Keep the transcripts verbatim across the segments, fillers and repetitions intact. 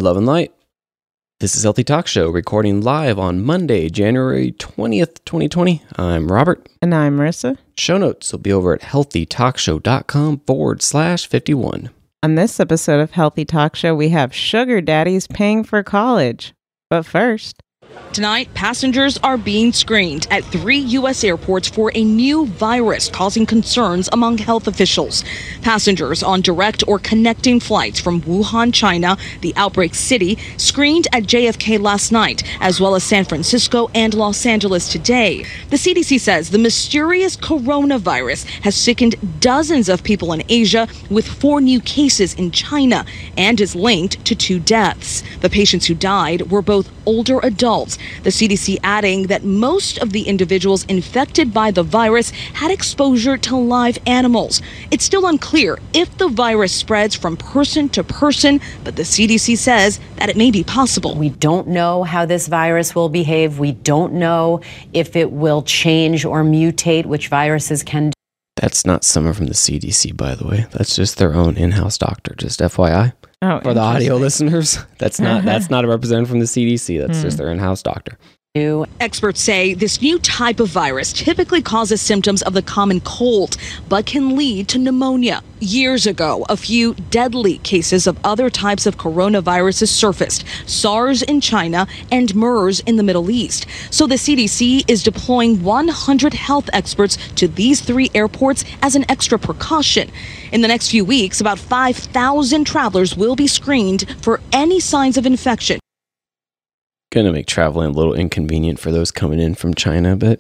Love and Light. This is Healthy Talk Show, recording live on Monday, January twentieth, twenty twenty. I'm Robert. And I'm Marissa. Show notes will be over at healthytalkshow.com forward slash 51. On this episode of Healthy Talk Show, we have sugar daddies paying for college. But first... Tonight, passengers are being screened at three U S airports for a new virus causing concerns among health officials. Passengers on direct or connecting flights from Wuhan, China, the outbreak city, screened at J F K last night, as well as San Francisco and Los Angeles today. The C D C says the mysterious coronavirus has sickened dozens of people in Asia, with four new cases in China, and is linked to two deaths. The patients who died were both older adults. The C D C adding that most of the individuals infected by the virus had exposure to live animals. It's still unclear if the virus spreads from person to person, but the C D C says that it may be possible. We don't know how this virus will behave. We don't know if it will change or mutate, which viruses can do. That's not someone from the C D C, by the way. That's just their own in-house doctor, just F Y I. Oh, for the audio listeners, that's not that's not a representative from the C D C. That's hmm. just their in-house doctor. Experts say this new type of virus typically causes symptoms of the common cold, but can lead to pneumonia. Years ago, a few deadly cases of other types of coronaviruses surfaced, SARS in China and MERS in the Middle East. So the C D C is deploying one hundred health experts to these three airports as an extra precaution. In the next few weeks, about five thousand travelers will be screened for any signs of infection. Gonna make traveling a little inconvenient for those coming in from China, but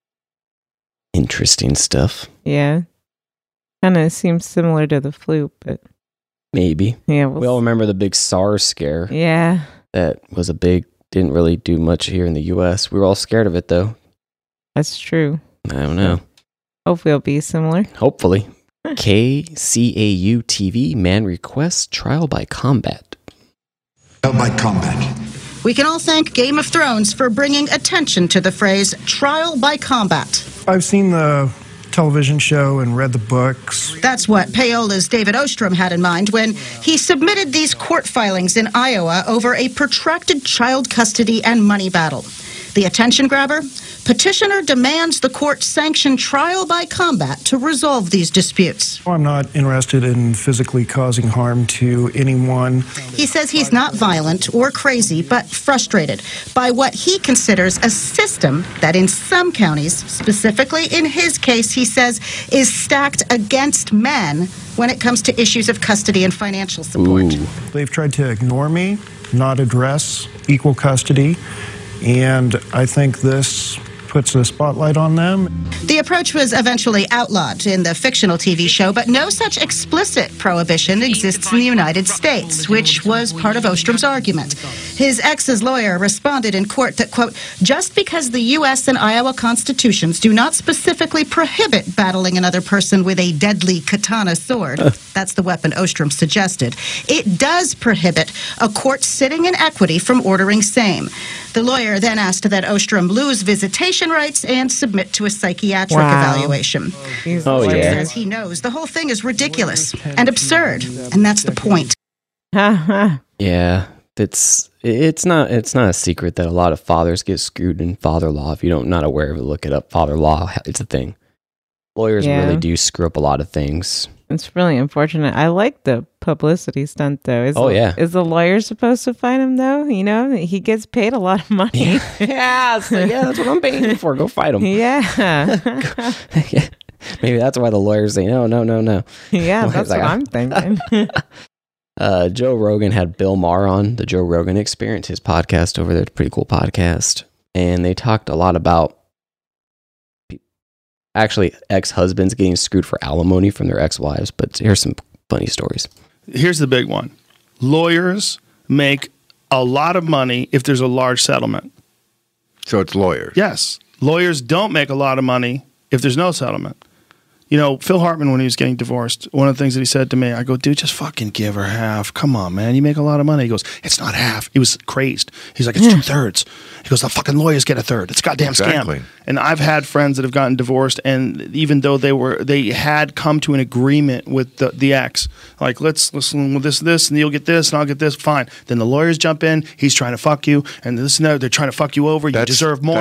interesting stuff. Yeah. Kind of seems similar to the flu, but... Maybe. Yeah, we'll we all remember the big SARS scare. Yeah. That was a big, didn't really do much here in the U S. We were all scared of it, though. That's true. I don't know. Hopefully it'll be similar. Hopefully. K C A U T V, man requests trial by combat. Trial by combat. We can all thank Game of Thrones for bringing attention to the phrase trial by combat. I've seen the television show and read the books. That's what Payola's David Ostrom had in mind when he submitted these court filings in Iowa over a protracted child custody and money battle. The attention grabber? Petitioner demands the court sanction trial by combat to resolve these disputes. I'm not interested in physically causing harm to anyone. He says he's not violent or crazy, but frustrated by what he considers a system that in some counties, specifically in his case, he says, is stacked against men when it comes to issues of custody and financial support. Ooh. They've tried to ignore me, not address equal custody, and I think this puts a spotlight on them. The approach was eventually outlawed in the fictional T V show, but no such explicit prohibition exists in the United States, which was part of Ostrom's argument. His ex's lawyer responded in court that, quote, just because the U S and Iowa constitutions do not specifically prohibit battling another person with a deadly katana sword, that's the weapon Ostrom suggested, it does prohibit a court sitting in equity from ordering same. The lawyer then asked that Ostrom lose visitation rights and submit to a psychiatric Wow. evaluation. Oh, He yeah. says he knows the whole thing is ridiculous and absurd, and that's the point. Yeah, it's it's not it's not a secret that a lot of fathers get screwed in father law. If you don't not aware of it, look it up. Father law, it's a thing. Lawyers Yeah. really do screw up a lot of things. It's really unfortunate. I like the publicity stunt, though. Is Oh, the, yeah. Is the lawyer supposed to fight him, though? You know, he gets paid a lot of money. Yeah, it's like, yeah, that's what I'm paying you for. Go fight him. Yeah. Maybe that's why the lawyers say no, no, no, no. Yeah, Well, that's it's like, what I- I'm thinking. Uh, Joe Rogan had Bill Maher on the Joe Rogan Experience, his podcast over there. It's a pretty cool podcast. And they talked a lot about pe- actually ex-husbands getting screwed for alimony from their ex-wives. But here's some funny stories. Here's the big one. Lawyers make a lot of money if there's a large settlement. So it's lawyers. Yes. Lawyers don't make a lot of money if there's no settlement. You know, Phil Hartman, when he was getting divorced, one of the things that he said to me, I go, dude, just fucking give her half. Come on, man. You make a lot of money. He goes, it's not half. He was crazed. He's like, it's two thirds. He goes, the fucking lawyers get a third. It's a goddamn Exactly. scam. And I've had friends that have gotten divorced, and even though they were, they had come to an agreement with the, the ex, like, let's listen with this, this, and you'll get this, and I'll get this. Fine. Then the lawyers jump in. He's trying to fuck you, and this and that. They're trying to fuck you over. You That's- deserve more.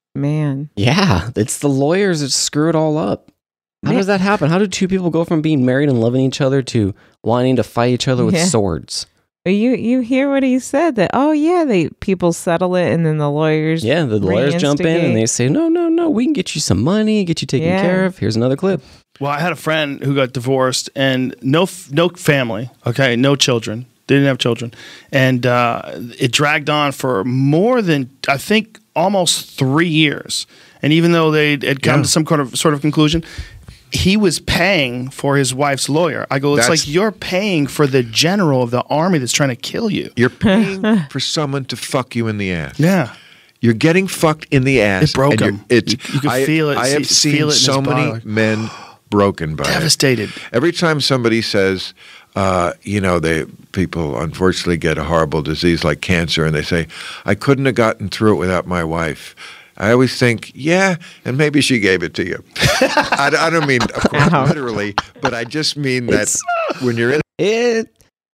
Man. Yeah, it's the lawyers that screw it all up. How Yeah. does that happen? How do two people go from being married and loving each other to wanting to fight each other with Yeah. swords? But you you hear what he said that, oh, yeah, they people settle it and then the lawyers. Yeah, the lawyers jump in and they reinstigate. say, no, no, no, we can get you some money, get you taken Yeah. care of. Here's another clip. Well, I had a friend who got divorced and no no family, okay, no children. They didn't have children. And uh, it dragged on for more than, I think, almost three years. And even though they had come Yeah. to some kind of sort of conclusion, he was paying for his wife's lawyer. I go, it's That's- like you're paying for the general of the army that's trying to kill you. You're paying for someone to fuck you in the ass. Yeah. You're getting fucked in the ass. It broke and you're- him. It's, You- you could I, feel it, I see- have seen feel it in his so many body. men broken by it. Devastated. Every time somebody says, uh, you know, they people unfortunately get a horrible disease like cancer, and they say, I couldn't have gotten through it without my wife. I always think, yeah, and maybe she gave it to you. I, I don't mean, of course, Ow. literally, but I just mean that It's- when you're in It,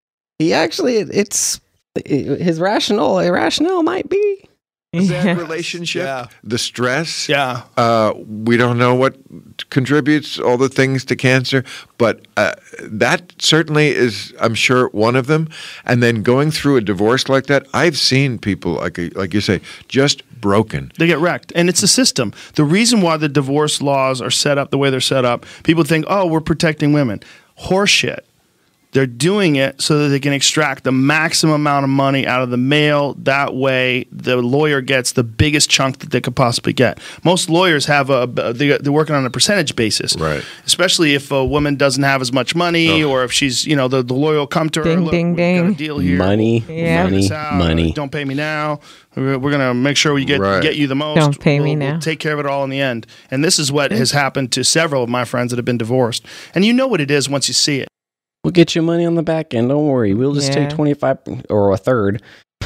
he actually, it, it's, it, his rationale, irrational might be. that Yeah. relationship, Yeah. the stress, Yeah. uh, we don't know what contributes all the things to cancer, but uh, that certainly is, I'm sure, one of them. And then going through a divorce like that, I've seen people, like like you say, just broken. They get wrecked. And it's a system. The reason why the divorce laws are set up the way they're set up, people think, oh, we're protecting women. Horseshit. They're doing it so that they can extract the maximum amount of money out of the male. That way, the lawyer gets the biggest chunk that they could possibly get. Most lawyers have a they- they're working on a percentage basis, Right. Especially if a woman doesn't have as much money, or if she's, you know, the, the lawyer will come to her. Ding, Look, ding, we've got a ding. deal here. Money, We'll Yeah. figure this money, out. money. Don't pay me now. We're, we're gonna make sure we get Right. get you the most. Don't pay me We'll- we'll now. take care of it all in the end. And this is what has happened to several of my friends that have been divorced. And you know what it is once you see it. We'll get you money on the back end. Don't worry. We'll just Yeah. take twenty-five or a third.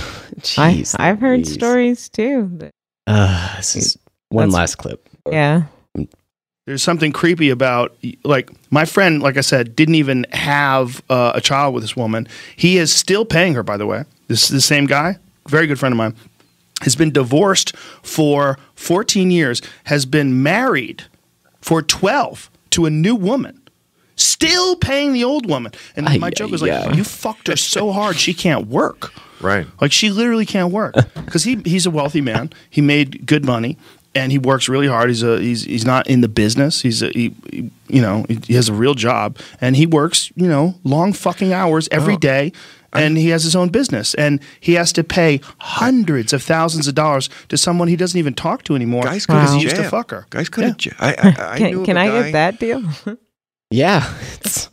I, Jeez, I've heard Louise. stories too. that- Uh, this is one That's- last clip. Yeah. There's something creepy about, like, my friend, like I said, didn't even have uh, a child with this woman. He is still paying her, by the way. This is the same guy, very good friend of mine, has been divorced for fourteen years, has been married for twelve to a new woman. Still paying the old woman. And Ay, my joke ay, was like, ay. you fucked her so hard she can't work. Right. Like, she literally can't work because he he's a wealthy man. He made good money and he works really hard. He's a he's he's not in the business. He's a he, he- you know he, he has a real job and he works you know long fucking hours every Oh, day. And he has his own business, and he has to pay hundreds of thousands of dollars to someone he doesn't even talk to anymore Guys because could he used to jail. fuck her. Guys could Yeah. have. Ja- I, I, I knew Can, of can a I guy- get that deal? Yeah, it's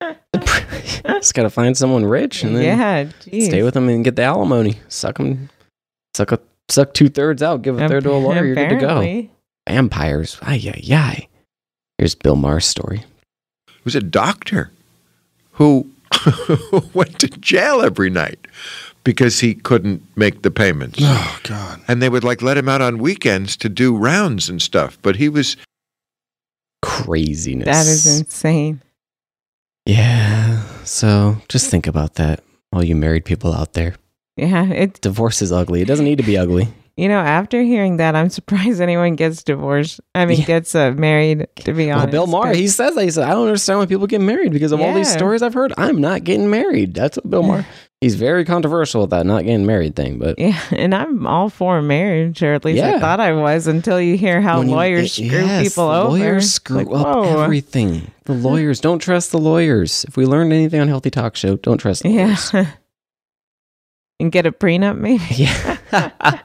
just gotta find someone rich and then Yeah. Geez. stay with them and get the alimony. Suck them, suck a, suck two thirds out. Give a third to a lawyer. You're good to go. Apparently. Vampires. Ay ay ay. Here's Bill Maher's story. It was a doctor who went to jail every night because he couldn't make the payments. Oh God! And they would like let him out on weekends to do rounds and stuff. But he was Craziness. That is insane. Yeah. So just think about that. All you married people out there. Yeah. It, Divorce is ugly. It doesn't need to be ugly. you know, after hearing that, I'm surprised anyone gets divorced. I mean, Yeah. gets uh, married, to be Well, honest. Bill Maher, but- he says that. He said, I don't understand why people get married because of all these Yeah. stories I've heard. I'm not getting married. That's what Bill Maher. He's very controversial with that not getting married thing. But Yeah, and I'm all for marriage, or at least Yeah. I thought I was until you hear how when you- lawyers it- screw yes, people the over. Lawyers screw Like, up whoa. everything. The lawyers, don't trust the lawyers. If we learned anything on Healthy Talk Show, don't trust the lawyers. Yeah. And get a prenup, maybe? Yeah.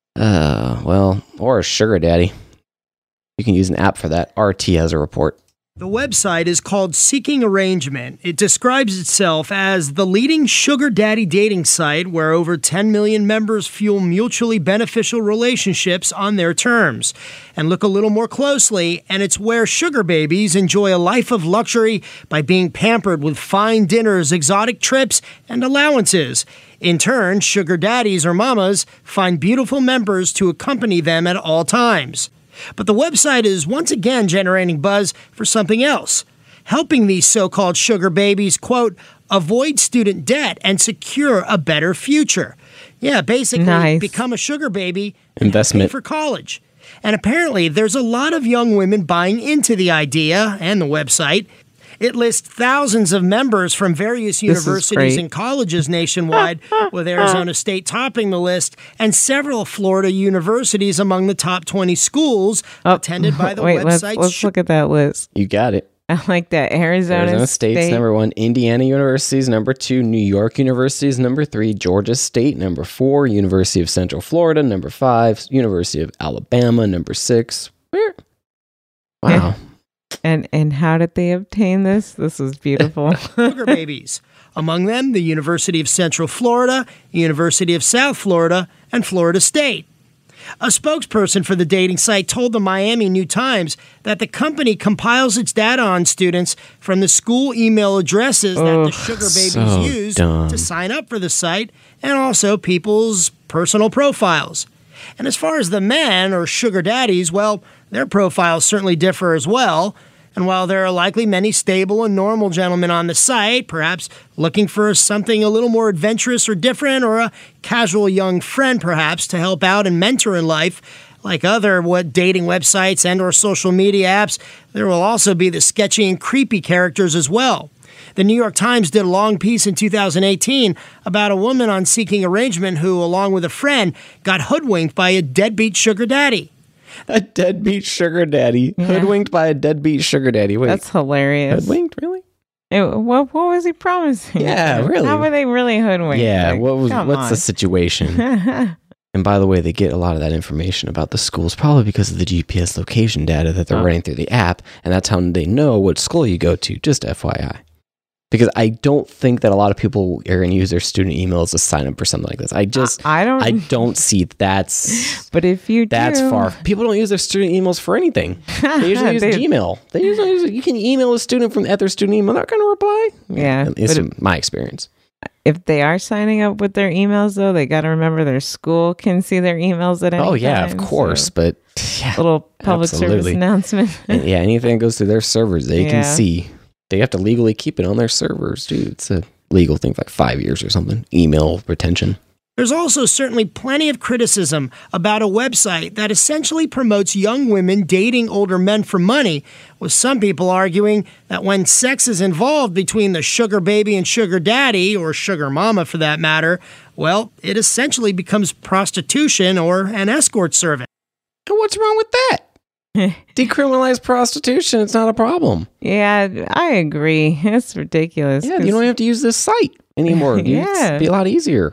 uh, well, or a sugar daddy. You can use an app for that. R T has a report. The website is called Seeking Arrangement. It describes itself as the leading sugar daddy dating site where over ten million members fuel mutually beneficial relationships on their terms. And look a little more closely, and it's where sugar babies enjoy a life of luxury by being pampered with fine dinners, exotic trips, and allowances. In turn, sugar daddies or mamas find beautiful members to accompany them at all times. But the website is once again generating buzz for something else, helping these so-called sugar babies, quote, avoid student debt and secure a better future. Yeah, basically nice. Become a sugar baby investment and pay for college. And apparently there's a lot of young women buying into the idea and the website. It lists thousands of members from various universities and colleges nationwide, with Arizona State topping the list, and several Florida universities among the top twenty schools oh, attended by the wait, website. Let's, let's look at that list. You got it. I like that. Arizona, Arizona State's State. number one. Indiana University's number two. New York University's number three. Georgia State, number four. University of Central Florida, number five. University of Alabama, number six. Where? Wow. Yeah. And and how did they obtain this? This was beautiful. Sugar babies. Among them, the University of Central Florida, University of South Florida, and Florida State. A spokesperson for the dating site told the Miami New Times that the company compiles its data on students from the school email addresses that oh, the sugar babies so use dumb. to sign up for the site, and also people's personal profiles. And as far as the men, or sugar daddies, well, their profiles certainly differ as well. And while there are likely many stable and normal gentlemen on the site, perhaps looking for something a little more adventurous or different, or a casual young friend perhaps to help out and mentor in life, like other what dating websites and or social media apps, there will also be the sketchy and creepy characters as well. The New York Times did a long piece in two thousand eighteen about a woman on Seeking Arrangement who, along with a friend, got hoodwinked by a deadbeat sugar daddy. A deadbeat sugar daddy. Yeah. Hoodwinked by a deadbeat sugar daddy. Wait, that's hilarious. Hoodwinked, really? It, what, what was he promising? Yeah, really. How were they really hoodwinked? Yeah, like, what was what's on. the situation? And by the way, they get a lot of that information about the schools probably because of the G P S location data that they're oh. running through the app, and that's how they know what school you go to, just F Y I. Because I don't think that a lot of people are going to use their student emails to sign up for something like this. I just, I don't, I don't see that's. But if you do, that's far. People don't use their student emails for anything. They usually use they, Gmail. They usually use. You can email a student from at their student email. They're not going to reply. Yeah, it's if, my experience. If they are signing up with their emails, though, they got to remember their school can see their emails at any time. Oh yeah, time, of course. So. But yeah, little public absolutely. Service announcement. And yeah, anything that goes through their servers, they yeah. can see. They have to legally keep it on their servers, dude. It's a legal thing for like five years or something. Email retention. There's also certainly plenty of criticism about a website that essentially promotes young women dating older men for money, with some people arguing that when sex is involved between the sugar baby and sugar daddy, or sugar mama for that matter, well, it essentially becomes prostitution or an escort service. What's wrong with that? Decriminalize prostitution. It's not a problem. Yeah, I agree. It's ridiculous. Yeah, you don't have to use this site anymore. Dude. Yeah, it'd be a lot easier.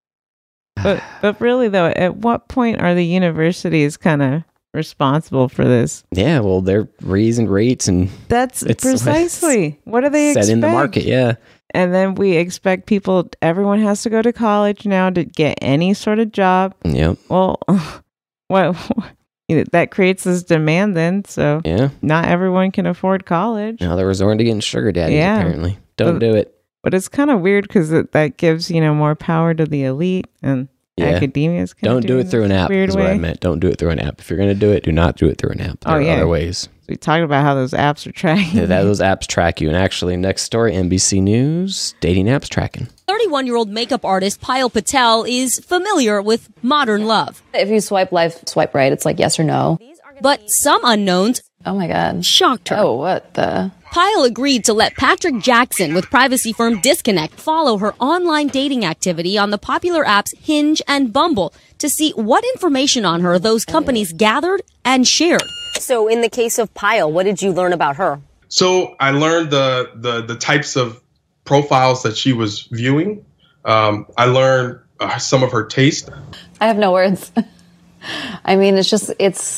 But but really though, at what point are the universities kind of responsible for this? Yeah, well, they're raising rates and that's precisely what do they expect? Setting the market. Yeah, and then we expect people. Everyone has to go to college now to get any sort of job. Yep. Well, what? That creates this demand then, so yeah. not everyone can afford college. Now they're resorting to getting sugar daddies, yeah. apparently. Don't but, do it. But it's kind of weird because that gives, you know, more power to the elite and yeah. academia. Don't do it through an app is way. What I meant. Don't do it through an app. If you're going to do it, do not do it through an app. There oh, are yeah. other ways. We talked about how those apps are tracking. Yeah, that, those apps track you. And actually, next story, N B C News, dating apps tracking. thirty-one-year-old makeup artist Payal Patel is familiar with modern love. If you swipe left, swipe right, it's like yes or no. But some unknowns oh my God. shocked her. Oh, what the? Payal agreed to let Patrick Jackson with privacy firm Disconnect follow her online dating activity on the popular apps Hinge and Bumble to see what information on her those companies gathered and shared. So in the case of Payal, what did you learn about her? So I learned the the, the types of profiles that she was viewing. Um, I learned uh, some of her taste. I have no words. I mean, it's just, it's,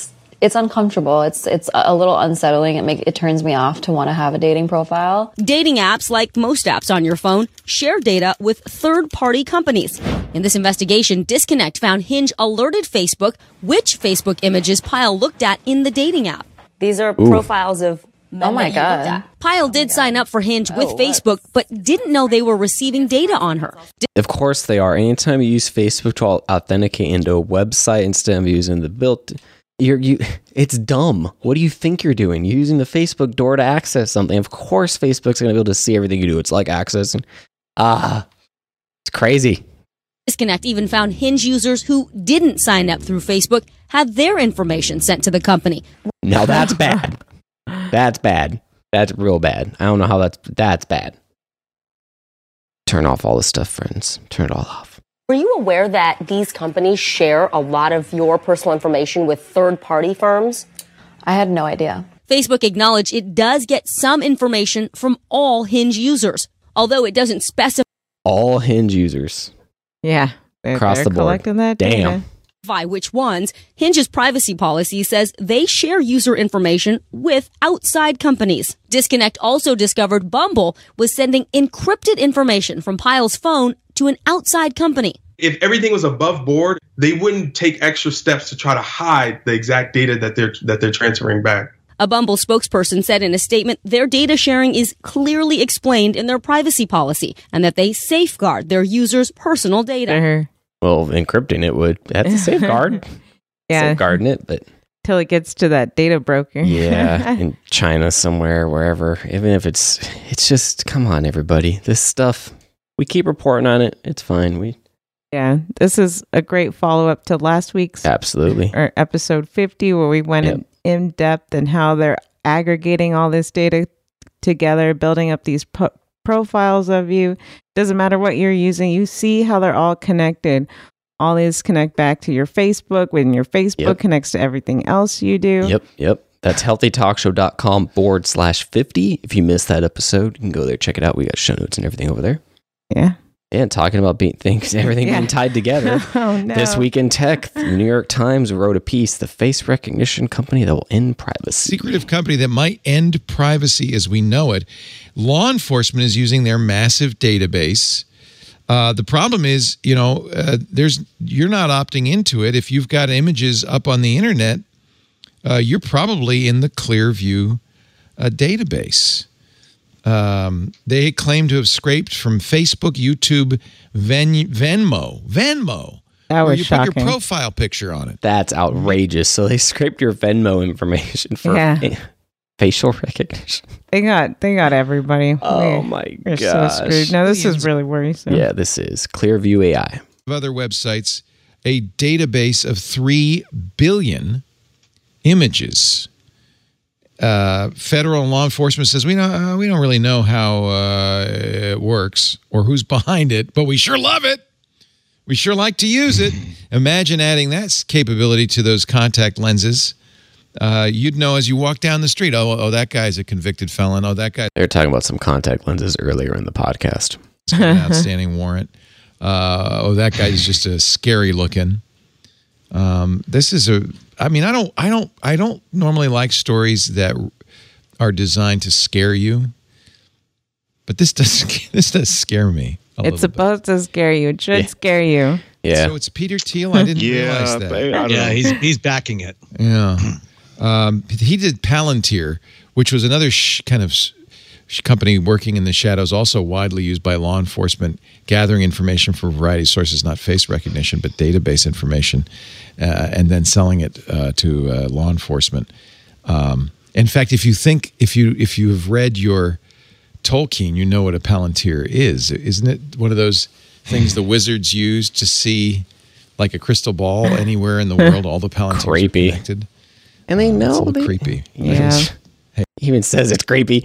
It's uncomfortable. It's it's a little unsettling. It make it turns me off to want to have a dating profile. Dating apps, like most apps on your phone, share data with third-party companies. In this investigation, Disconnect found Hinge alerted Facebook which Facebook images Pyle looked at in the dating app. These are Ooh. profiles of men Oh my that he looked God. at. Pyle did sign up for Hinge with Oh, Facebook, but didn't know they were receiving data on her. Of course they are. Anytime you use Facebook to authenticate into a website instead of using the built, you're you. It's dumb. What do you think you're doing? You're using the Facebook door to access something. Of course, Facebook's going to be able to see everything you do. It's like accessing. Ah, it's crazy. Disconnect even found Hinge users who didn't sign up through Facebook had their information sent to the company. Now that's bad. That's bad. That's real bad. I don't know how that's that's bad. Turn off all this stuff, friends. Turn it all off. Were you aware that these companies share a lot of your personal information with third-party firms? I had no idea. Facebook acknowledged it does get some information from all Hinge users, although it doesn't specify All Hinge users. Yeah. They're, Across they're the board. collecting that Damn. data. which ones. Hinge's privacy policy says they share user information with outside companies. Disconnect also discovered Bumble was sending encrypted information from Pyle's phone to an outside company. If everything was above board, they wouldn't take extra steps to try to hide the exact data that they're that they're transferring back. A Bumble spokesperson said in a statement their data sharing is clearly explained in their privacy policy and that they safeguard their users' personal data. Well, encrypting it would. That's a safeguard. Yeah. Safeguarding it, but Till it gets to that data broker. yeah, in China somewhere, wherever. Even if it's, it's just, come on, everybody. This stuff, we keep reporting on it. It's fine. We Yeah, this is a great follow up to last week's absolutely or episode fifty, where we went Yep. in, in depth and how they're aggregating all this data together, building up these po- profiles of you. Doesn't matter what you're using, you see how they're all connected. All these connect back to your Facebook, when your Facebook Yep. connects to everything else you do. Yep, yep. That's healthytalkshow.com forward slash 50. If you missed that episode, you can go there, check it out. We got show notes and everything over there. Yeah. Yeah, talking about being things, everything Yeah. being tied together. Oh, no. This week in tech, the New York Times wrote a piece, the face recognition company that will end privacy. Secretive company that might end privacy as we know it. Law enforcement is using their massive database. Uh, the problem is, you know, uh, there's you're not opting into it. If you've got images up on the internet, uh, you're probably in the Clearview uh, database. Um, they claim to have scraped from Facebook, YouTube, Ven- Venmo, Venmo. That where was you shocking. put your profile picture on it. That's outrageous. So they scraped your Venmo information for Yeah. fa- facial recognition. They got they got everybody. Oh We- my we're gosh. so screwed. No, this is really worrisome. Yeah, this is Clearview A I. Other websites, a database of three billion images. Uh, federal law enforcement says we don't uh, we don't really know how uh, it works or who's behind it, but we sure love it. We sure like to use it. Imagine adding that capability to those contact lenses. Uh, you'd know as you walk down the street, oh, oh, that guy's a convicted felon. Oh, that guy. They were talking about some contact lenses earlier in the podcast. Got an outstanding warrant. Uh, oh, that guy's just a scary looking. Um, this is a. I mean, I don't, I don't, I don't normally like stories that are designed to scare you, but this does. This does scare me. A It's supposed to scare you. It should scare you. Yeah. So it's Peter Thiel. I didn't realize that. Yeah, he's he's backing it. Yeah. Um, he did Palantir, which was another sh- kind of sh- company working in the shadows, also widely used by law enforcement, gathering information from a variety of sources, not face recognition, but database information, uh, and then selling it uh, to uh, law enforcement. Um, in fact, if you think, if you if you have read your Tolkien, you know what a Palantir is. Isn't it one of those things the wizards use to see, like a crystal ball anywhere in the world, all the Palantirs Creepy. are connected? And they Uh, know it's a little they- creepy. Yeah. He even says it's creepy.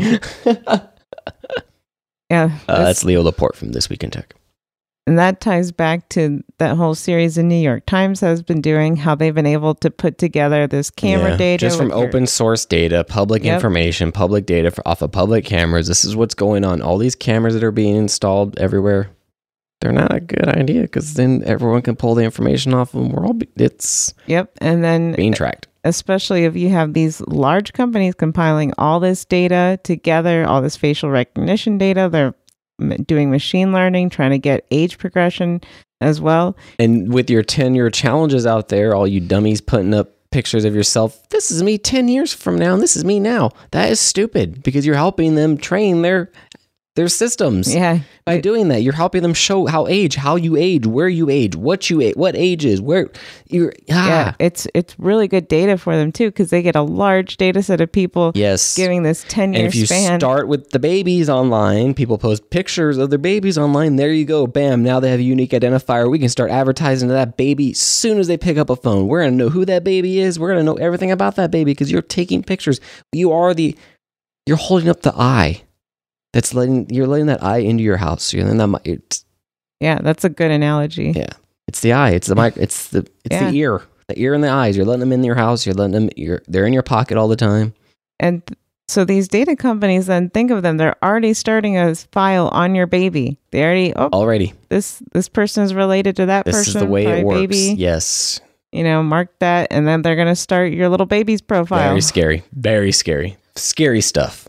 Yeah. Uh, this- that's Leo Laporte from This Week in Tech. And that ties back to that whole series the New York Times has been doing, how they've been able to put together this camera Yeah, data. just from with your- open source data, public Yep. information, public data for, off of public cameras. This is what's going on. All these cameras that are being installed everywhere, they're not a good idea because then everyone can pull the information off of them. We're all be- it's Yep. And then being tracked. especially if you have these large companies compiling all this data together, all this facial recognition data. They're m- doing machine learning, trying to get age progression as well. And with your ten-year challenges out there, all you dummies putting up pictures of yourself, this is me ten years from now, and this is me now. That is stupid because you're helping them train their their systems. Yeah. By doing that, you're helping them show how age, how you age, where you age, what you age, what ages, where you're. Ah. Yeah, it's it's really good data for them too because they get a large data set of people. Yes. Giving this ten-year And if you span. start with the babies online, people post pictures of their babies online. There you go. Bam. Now they have a unique identifier. We can start advertising to that baby as soon as they pick up a phone. We're going to know who that baby is. We're going to know everything about that baby because you're taking pictures. You are the, you're holding up the eye. That's letting, you're letting that eye into your house. You're letting that, it's, yeah, that's a good analogy. yeah. It's the eye. It's the mic. It's the, it's Yeah. the ear, the ear and the eyes. You're letting them in your house. You're letting them, you're, they're in your pocket all the time. And th- so these data companies, then think of them, they're already starting a file on your baby. They already, oh, Already. this this person is related to that This person. is the way my it works. Baby. Yes. You know, mark that, and then they're going to start your little baby's profile. Very scary. Very scary. Scary stuff.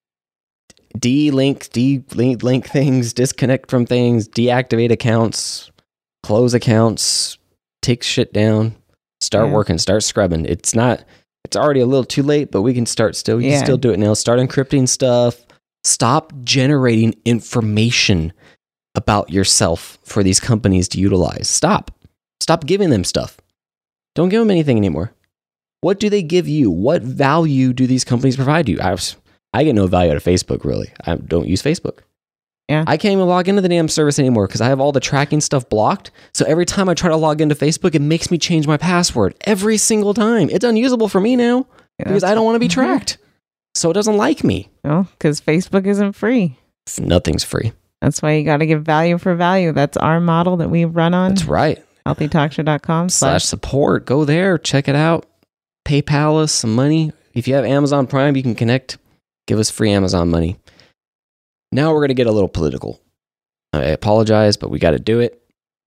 De-link, de-link link things, disconnect from things, deactivate accounts, close accounts, take shit down, start Yeah. working, start scrubbing. It's not, it's already a little too late, but we can start still. You Yeah. can still do it now. Start encrypting stuff. Stop generating information about yourself for these companies to utilize. Stop. Stop giving them stuff. Don't give them anything anymore. What do they give you? What value do these companies provide you? I, was, I get no value out of Facebook, really. I don't use Facebook. Yeah. I can't even log into the damn service anymore because I have all the tracking stuff blocked. So every time I try to log into Facebook, it makes me change my password every single time. It's unusable for me now Yeah, because I don't want to be tracked. So it doesn't like me. No, because Facebook isn't free. Nothing's free. That's why you got to give value for value. That's our model that we run on. That's right. healthy talk show dot com Slash support. Go there. Check it out. PayPal us some money. If you have Amazon Prime, you can connect. Give us free Amazon money. Now we're going to get a little political. I apologize, but we got to do it.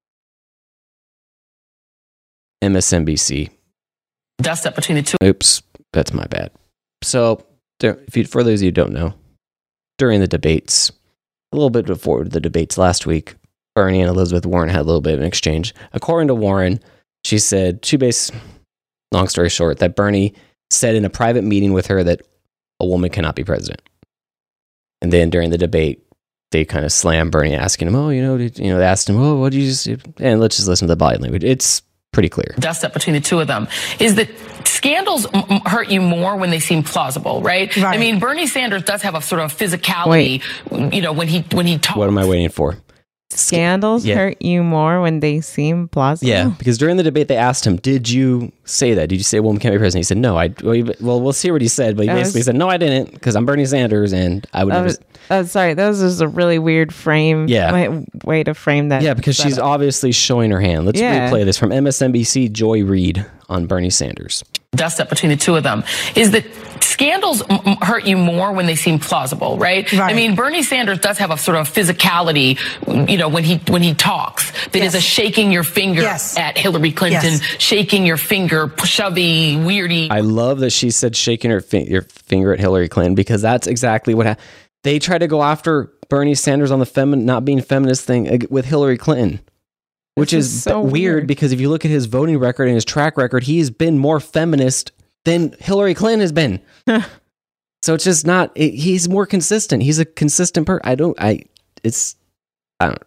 M S N B C. Dust up between the two. Oops, that's my bad. So, there, if you, for those of you who don't know, during the debates, a little bit before the debates last week, Bernie and Elizabeth Warren had a little bit of an exchange. According to Warren, she said, she based, long story short, that Bernie said in a private meeting with her that a woman cannot be president. And then during the debate, they kind of slammed Bernie, asking him, oh, you know, did, you know, they asked him, oh, what did you just do? And let's just listen to the body language. It's pretty clear. Dust up between the two of them is that scandals m- hurt you more when they seem plausible, right? Right. I mean, Bernie Sanders does have a sort of physicality, you know, when he when he talks. What am I waiting for? Scandals Yeah. hurt you more when they seem plausible. Yeah, because during the debate, they asked him, did you say that? Did you say a woman can't be president? He said, no. I Well, we'll see what he said, but he That basically was- said, no, I didn't, because I'm Bernie Sanders, and I would That never... was, oh, sorry, that was just a really weird frame. Yeah. way, way to frame that. Yeah, because she's setup. obviously showing her hand. Let's Yeah. replay this from M S N B C, Joy Reid on Bernie Sanders. Dust up between the two of them is that scandals m- m- hurt you more when they seem plausible, right? Right. I mean, Bernie Sanders does have a sort of physicality, you know, when he when he talks that is Yes. a shaking your finger Yes. at Hillary Clinton, Yes. shaking your finger, shovey, weirdy. I love that she said shaking her fi- your finger at Hillary Clinton, because that's exactly what happened. They try to go after Bernie Sanders on the femi- not being feminist thing ag- with Hillary Clinton. Which This is, is so b- weird, weird. because if you look at his voting record and his track record, he's been more feminist than Hillary Clinton has been. So it's just not, it, he's more consistent. He's a consistent person. I don't, I, it's, I don't,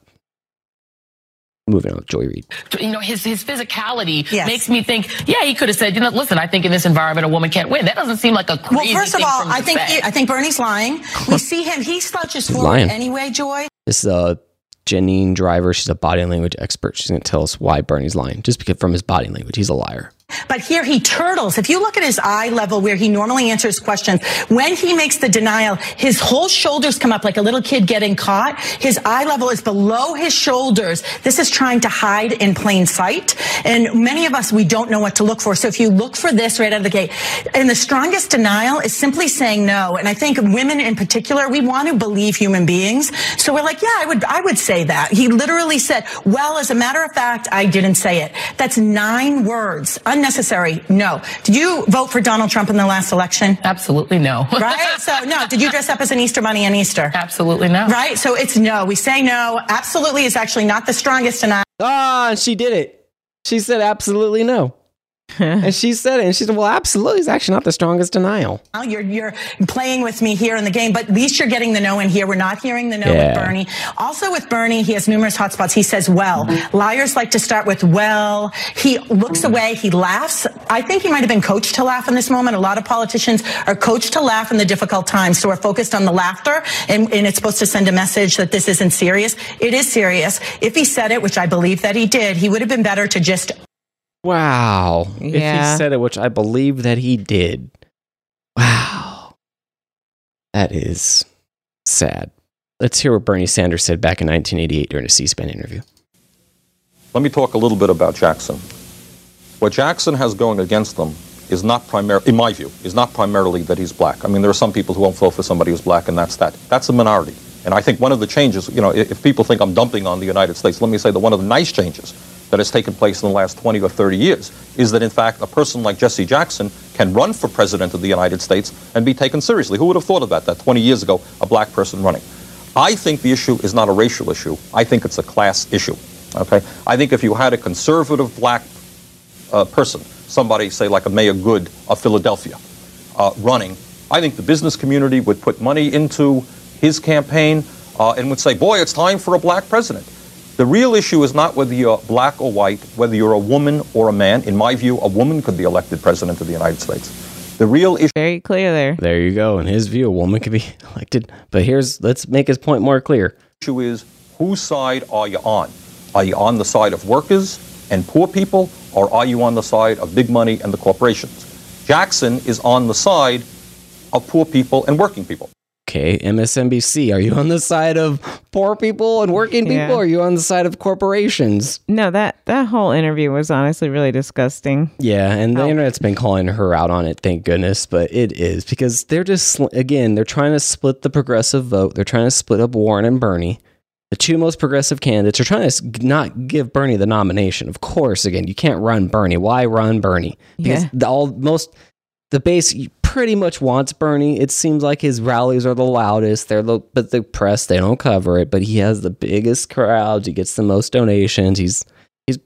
moving on with Joy Reid. You know, his his physicality Yes. makes me think, yeah, he could have said, you know, listen, I think in this environment a woman can't win. That doesn't seem like a Well, crazy first of thing all, for him I to think say. I think Bernie's lying. We see him; he slouches He's forward lying. anyway. Joy. This is uh, Janine Driver. She's a body language expert. She's going to tell us why Bernie's lying, just because from his body language, he's a liar. But here he turtles. If you look at his eye level where he normally answers questions, when he makes the denial, his whole shoulders come up like a little kid getting caught. His eye level is below his shoulders. This is trying to hide in plain sight. And many of us, we don't know what to look for. So if you look for this right out of the gate, and the strongest denial is simply saying no. And I think women in particular, we want to believe human beings. So we're like, yeah, I would, I would say that. He literally said, well, as a matter of fact, I didn't say it. That's nine words. Unnecessary. necessary? No. Did you vote for Donald Trump in the last election? Absolutely no. Right? So no. Did you dress up as an Easter bunny on Easter? Absolutely no. Right? So it's no. We say no. Absolutely is actually not the strongest denial. Ah, she did it. She said absolutely no. And she said it, and she said, well, absolutely is actually not the strongest denial. You're you're playing with me here in the game, but at least you're getting the no in here. We're not hearing the no Yeah. with Bernie. Also with Bernie, he has numerous hotspots. He says, well. Liars like to start with well. He looks away. He laughs. I think he might have been coached to laugh in this moment. A lot of politicians are coached to laugh in the difficult times. So we're focused on the laughter, and, and it's supposed to send a message that this isn't serious. It is serious. If he said it, which I believe that he did, he would have been better to just Wow. If Yeah. he said it, which I believe that he did. Wow. That is sad. Let's hear what Bernie Sanders said back in nineteen eighty-eight during a C-SPAN interview. Let me talk a little bit about Jackson. What Jackson has going against them is not primarily, in my view, is not primarily that he's black. I mean, there are some people who won't vote for somebody who's black, and that's that. That's a minority. And I think one of the changes, you know, if if people think I'm dumping on the United States, let me say that one of the nice changes that has taken place in the last twenty or thirty years is that, in fact, a person like Jesse Jackson can run for president of the United States and be taken seriously. Who would have thought of that, that twenty years ago, a black person running? I think the issue is not a racial issue. I think it's a class issue, okay? I think if you had a conservative black uh, person, somebody, say, like a Mayor Good of Philadelphia, uh, running, I think the business community would put money into his campaign uh, and would say, boy, it's time for a black president. The real issue is not whether you're black or white, whether you're a woman or a man. In my view, a woman could be elected president of the United States. The real issue... Very clear there. There you go. In his view, a woman could be elected. But here's, let's make his point more clear. The issue is, whose side are you on? Are you on the side of workers and poor people, or are you on the side of big money and the corporations? Jackson is on the side of poor people and working people. Okay, M S N B C, are you on the side of poor people and working people, Yeah. or are you on the side of corporations? No, that that whole interview was honestly really disgusting. Yeah, and the Oh. internet's been calling her out on it, thank goodness, but it is because they're just, again, they're trying to split the progressive vote. They're trying to split up Warren and Bernie, the two most progressive candidates. They're trying to s- not give Bernie the nomination. Of course, again, you can't run Bernie. Why run Bernie? Because Yeah. the all most the base pretty much wants Bernie. It seems like his rallies are the loudest. They're the, but the press, they don't cover it. But he has the biggest crowds. He gets the most donations. He's he's,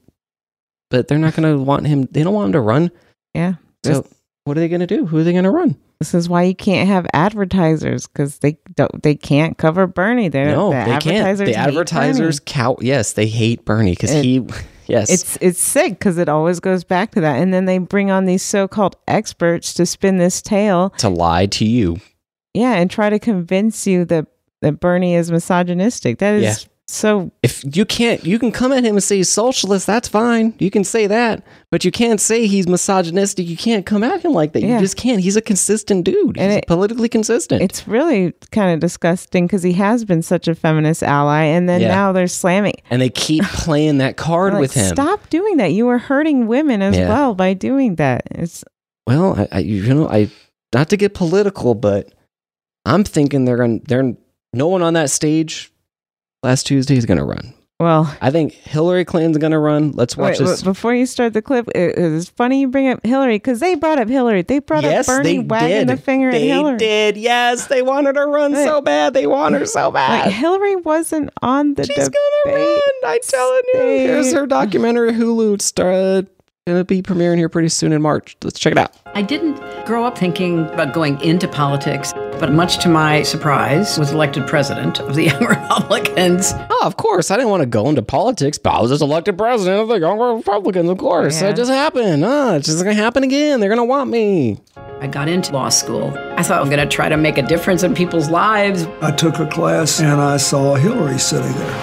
but they're not going to want him. They don't want him to run. Yeah. So This, what are they going to do? Who are they going to run? this is why you can't have advertisers, because they don't they can't cover Bernie. They're, No, the they can't. advertisers The hate advertisers Bernie. cow. Yes, they hate Bernie because It- he. Yes, It's it's sick because it always goes back to that, and then they bring on these so-called experts to spin this tale. to lie to you. Yeah, and try to convince you that that Bernie is misogynistic. That is Yeah. so. If you can't, you can come at him and say he's socialist. That's fine. You can say that, but you can't say he's misogynistic. You can't come at him like that. Yeah. You just can't. He's a consistent dude. And He's it- politically consistent. It's really kind of disgusting because he has been such a feminist ally, and then Yeah. now they're slamming. and they keep playing that card Like, with him. Stop doing that. You are hurting women as Yeah. well by doing that. It's Well, I, I, you know, I not to get political, but I'm thinking they're going. to They're no one on that stage last Tuesday is going to run. well. I think Hillary Clinton's going to run. Let's watch Wait, this. w- before you start the clip, it, it's funny you bring up Hillary because they brought up Hillary. They brought Yes, up Bernie they wagging did. the finger They at Hillary. did. Yes, they wanted her to run But- so bad. They want her so bad. Like Hillary wasn't on the She's debate. gonna run. I'm telling you. Here's her documentary Hulu. It's uh, gonna be premiering here pretty soon in March. Let's check it out. I didn't grow up thinking about going into politics, but much to my surprise, was elected president of the Young Republicans. Oh, of course. I didn't want to go into politics, but I was just elected president of the Young Republicans, of course. Yeah. It just happened. Uh, it's just gonna happen again. They're gonna want me. I got into law school. I thought I'm going to try to make a difference in people's lives. I took a class and I saw Hillary sitting there.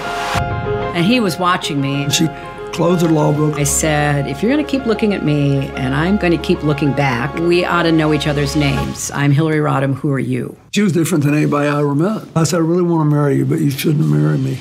And he was watching me. She closed her law book. I said, if you're going to keep looking at me and I'm going to keep looking back, we ought to know each other's names. I'm Hillary Rodham. Who are you? She was different than anybody I ever met. I said, I really want to marry you, but you shouldn't marry me.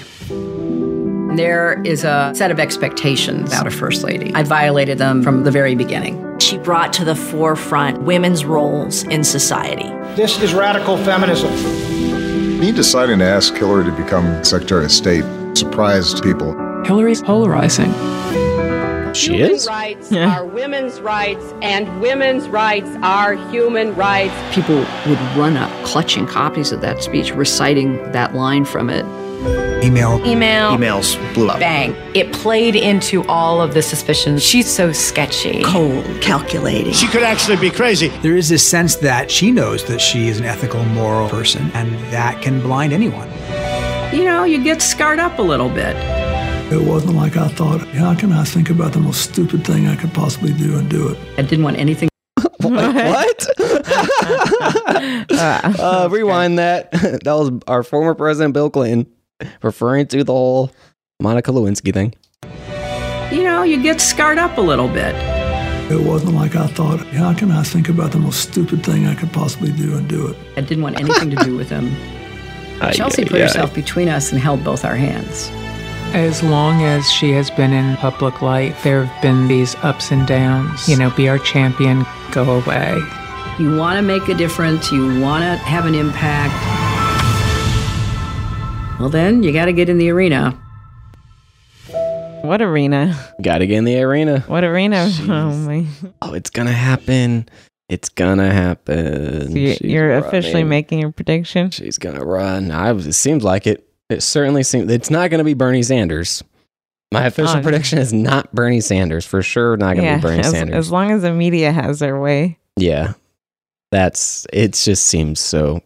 There is a set of expectations about a first lady. I violated them from the very beginning. She brought to the forefront women's roles in society. This is radical feminism. Me deciding to ask Hillary to become Secretary of State surprised people. Hillary's polarizing. She human is? rights are women's rights, and women's rights are human rights. People would run up clutching copies of that speech, reciting that line from it. Email. Email. Emails blew up. Bang. It played into all of the suspicions. She's so sketchy. Cold, calculating. She could actually be crazy. There is this sense that she knows that she is an ethical, moral person, and that can blind anyone. You know, you get scarred up a little bit. It wasn't like I thought, how can I think about the most stupid thing I could possibly do and do it? I didn't want anything. What? uh, rewind that. That was our former president, Bill Clinton, referring to the whole Monica Lewinsky thing. You know, you get scarred up a little bit. It wasn't like I thought, how can I think about the most stupid thing I could possibly do and do it? I didn't want anything to do with him. Aye, Chelsea aye, put aye. herself between us and held both our hands. As long as she has been in public light, there have been these ups and downs. You know, be our champion, go away. You want to make a difference, you want to have an impact. Well, then you got to get in the arena. What arena? Gotta get in the arena. What arena? Oh my! Oh, it's gonna happen. It's gonna happen. So you're, She's you're officially running. making your prediction. She's gonna run. I, it seems like it. It certainly seems. It's not gonna be Bernie Sanders. My official Oh, prediction is not Bernie Sanders. For sure, not gonna Yeah, be Bernie as, Sanders. as long as the media has their way. Yeah, that's. It just seems so.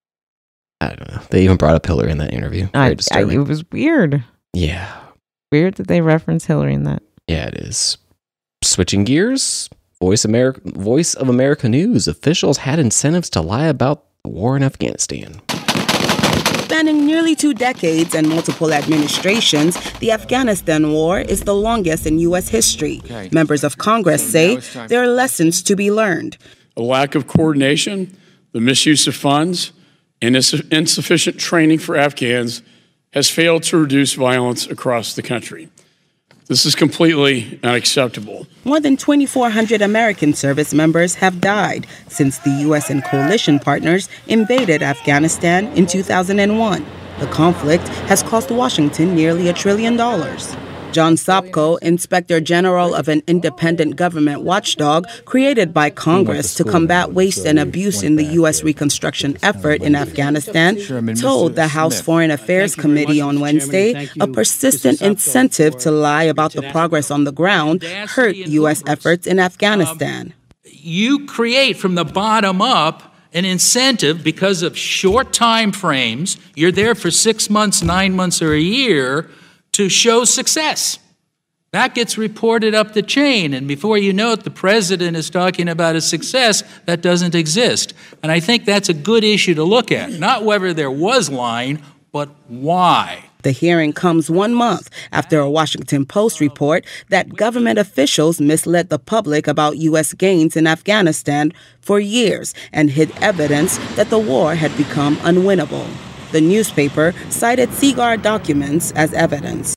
I don't know. They even brought up Hillary in that interview. Very I, I, disturbing. it was weird. Yeah. Weird that they reference Hillary in that. Yeah, it is. Switching gears, Voice America, Voice of America News officials had incentives to lie about the war in Afghanistan. Spanning nearly two decades and multiple administrations, the Afghanistan war is the longest in U S history. Okay. Members of Congress say there are lessons to be learned. A lack of coordination, the misuse of funds, and ins- insufficient training for Afghans has failed to reduce violence across the country. This is completely unacceptable. More than twenty-four hundred American service members have died since the U S and coalition partners invaded Afghanistan in two thousand one. The conflict has cost Washington nearly a trillion dollars. John Sopko, Inspector General of an independent government watchdog created by Congress to combat waste and abuse in the U S reconstruction effort in Afghanistan, told the House Foreign Affairs Committee on Wednesday a persistent incentive to lie about the progress on the ground hurt U S efforts in Afghanistan. You create from the bottom up an incentive because of short time frames. You're there for six months, nine months, or a year to show success. That gets reported up the chain, and before you know it, the president is talking about a success that doesn't exist. And I think that's a good issue to look at, not whether there was lying, but why. The hearing comes one month after a Washington Post report that government officials misled the public about U S gains in Afghanistan for years and hid evidence that the war had become unwinnable. The newspaper cited Seaguard documents as evidence.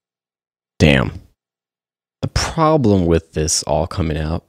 Damn. The problem with this all coming out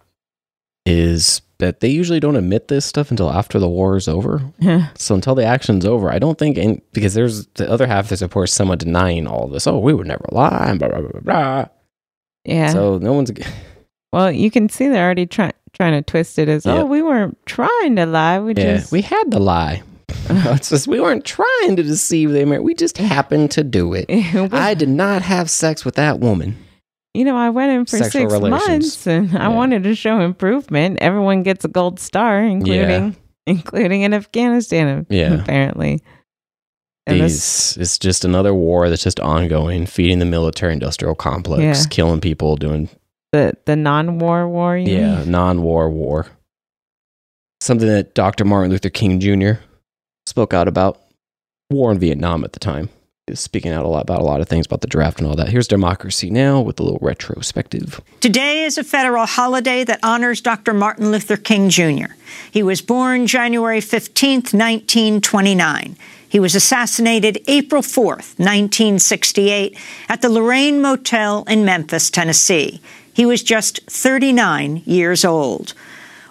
is that they usually don't admit this stuff until after the war is over. Yeah. So until the action's over, I don't think, any, because there's the other half is, of course, someone denying all this. Oh, we would never lie, blah, blah, blah, blah. Yeah. So no one's. Well, you can see they're already trying trying to twist it as, Yep. oh, we weren't trying to lie. We Yeah, just we had to lie. It's just we weren't trying to deceive the American. We just happened to do it. I did not have sex with that woman. You know, I went in for Sexual six relations. months and I wanted to show improvement. Everyone gets a gold star, including Yeah. including in Afghanistan, Yeah. apparently. And this, These, it's just another war that's just ongoing, feeding the military-industrial complex, Yeah. killing people, doing the the non-war war. You yeah, mean? non-war war. Something that Doctor Martin Luther King Junior spoke out about. War in Vietnam at the time. He was speaking out a lot about a lot of things about the draft and all that. Here's Democracy Now! With a little retrospective. Today is a federal holiday that honors Doctor Martin Luther King Junior He was born January fifteenth, nineteen twenty-nine. He was assassinated April fourth, nineteen sixty-eight, at the Lorraine Motel in Memphis, Tennessee. He was just thirty-nine years old.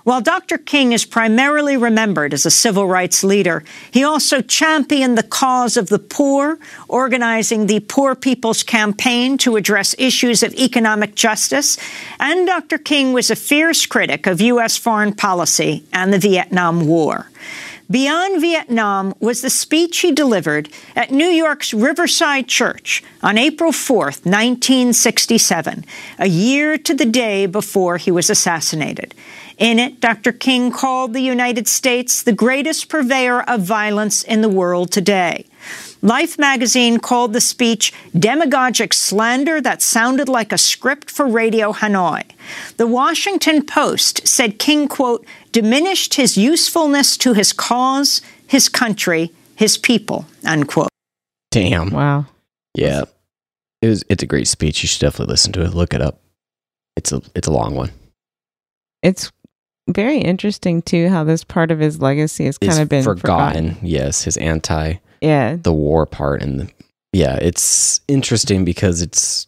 While Doctor King is primarily remembered as a civil rights leader, he also championed the cause of the poor, organizing the Poor People's Campaign to address issues of economic justice, and Doctor King was a fierce critic of U S foreign policy and the Vietnam War. Beyond Vietnam was the speech he delivered at New York's Riverside Church on April fourth, nineteen sixty-seven, a year to the day before he was assassinated. In it, Doctor King called the United States the greatest purveyor of violence in the world today. Life magazine called the speech demagogic slander that sounded like a script for Radio Hanoi. The Washington Post said King, quote, diminished his usefulness to his cause, his country, his people, unquote. Damn. Wow. Yeah. It was, it's a great speech. You should definitely listen to it. Look it up. It's a it's a long one. It's very interesting, too, how this part of his legacy has kind It's of been forgotten. forgotten. Yes, his anti, yeah, the war part, and the, yeah, it's interesting because it's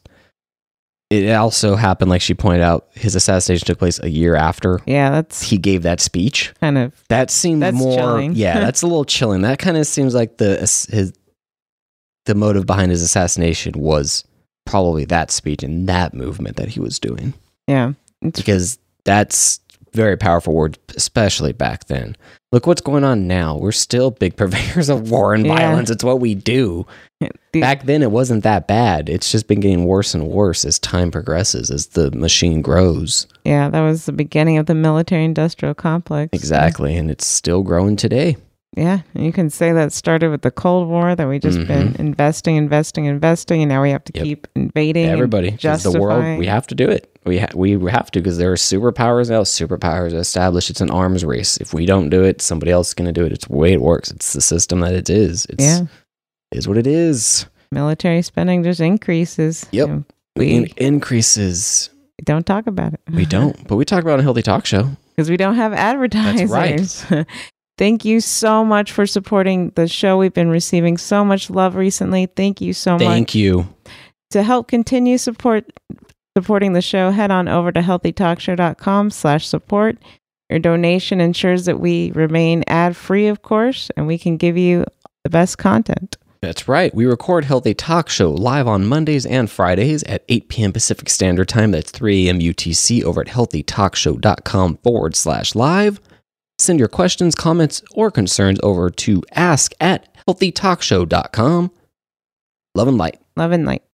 it also happened, like she pointed out, his assassination took place a year after. Yeah, that's he gave that speech. Kind of that seemed that's more. chilling. Yeah, that's a little chilling. That kind of seems like the his the motive behind his assassination was probably that speech and that movement that he was doing. Yeah, because that's very powerful word, especially back then. Look what's going on now. We're still big purveyors of war and Yeah. violence. It's what we do. Back then, it wasn't that bad. It's just been getting worse and worse as time progresses, as the machine grows. Yeah, that was the beginning of the military-industrial complex. Exactly, and it's still growing today. Yeah, and you can say that started with the Cold War, that we just Mhm. been investing, investing, investing, and now we have to Yep. keep invading. Everybody, and because the world, justifying. we have to do it. We ha- we have to because there are superpowers now. Superpowers are established. It's an arms race. If we don't do it, somebody else is going to do it. It's the way it works. It's the system that it is. It's, Yeah. it is what it is. Military spending just increases. Yep. You know, We we in- increases. don't talk about it. We don't, but we talk about it on a Healthy Talk Show. Because we don't have advertisers. That's right. Thank you so much for supporting the show. We've been receiving so much love recently. Thank you so much. Thank you. To help continue support supporting the show, head on over to healthytalkshow.com slash support. Your donation ensures that we remain ad-free, of course, and we can give you the best content. That's right. We record Healthy Talk Show live on Mondays and Fridays at eight p.m. Pacific Standard Time. That's three a.m. U T C over at healthytalkshow.com forward slash live. Send your questions, comments, or concerns over to ask at healthytalkshow dot com. Love and light. Love and light.